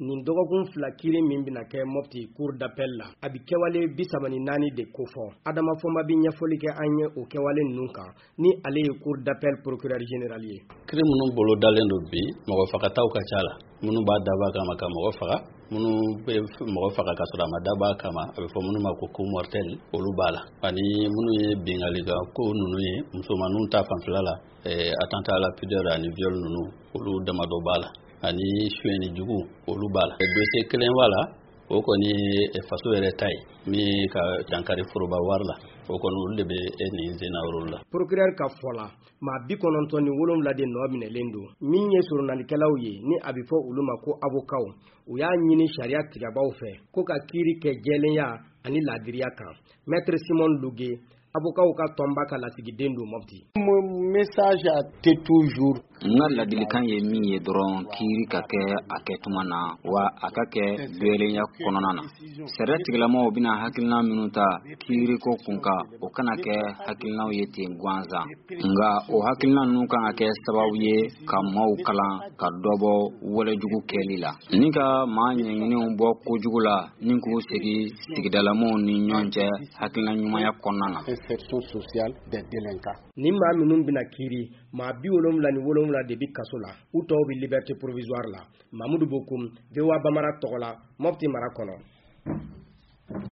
nin dɔgɔkun fila kiri min bɛna kɛ Mopti cour d'appel la a bi kɛwale 34 de kofɔ Adama Fɔnba bi ɲɛfɔli kɛ an ye o kɛwale ninnu kan ni ale ye cour d'appel procureur général ye. Kiri minnu bolo dalen do bi mɔgɔ fagataw ka ca la minnu b'a dab'a kama ka mɔgɔ faga minnu bɛ mɔgɔ faga ka sɔrɔ a ma dab'a kama a bɛ fɔ minnu ma ko coup mortel olu b'a la ani minnu ye bingali ka ko ninnu ye musomaninw ta fanfɛla la attentat à la pudeur ani viol ninnu olu damadɔ b'a la ani suɲɛni jugu olu b'a la dossier kelen b'a la o kɔni faso yɛrɛ ta ye min ka dankari foroba wari la o kɔni olu de bɛ nin zénaro la. Procureur ka fɔ la maa 97 de nɔ minɛlen don min ye soronalikɛlaw ye ni a bɛ fɔ olu ma ko avocat u y'a ɲini sariya tigɛbaaw fɛ ko ka kiiri kɛ jɛlenya ani laadiriya kan. Maître Simon Lugue avocat ka tɔnba ka lasigiden don Mopti. Mon message a été toujours nga ladilikan ye min ye dɔrɔn kiiri ka kɛ a kɛ tuma na wa a ka kɛ bɛɛlenya kɔnɔna na. Sariya tigilamaw bɛna hakilina minnu ta kiiri ko kunka o kana kɛ hakilinaw ye ten gansan nga o hakilina ninnu kan ka kɛ sababu ye ka maaw kalan ka dɔbɔ walejugu kɛli la ni ka maa ɲɛɲiniw bɔ kojugu la ni k'u segi sigidalamaw ni ɲɔgɔn cɛ hakilina ɲumanya kɔnɔna na. Ni maa minnu bɛna kiiri maa 77 de bi kaso la u tɔw bi liberté provisoire la. Mamudu Bokoum, VOA Bamara tɔgɔ la, Mopti mara kɔnɔ.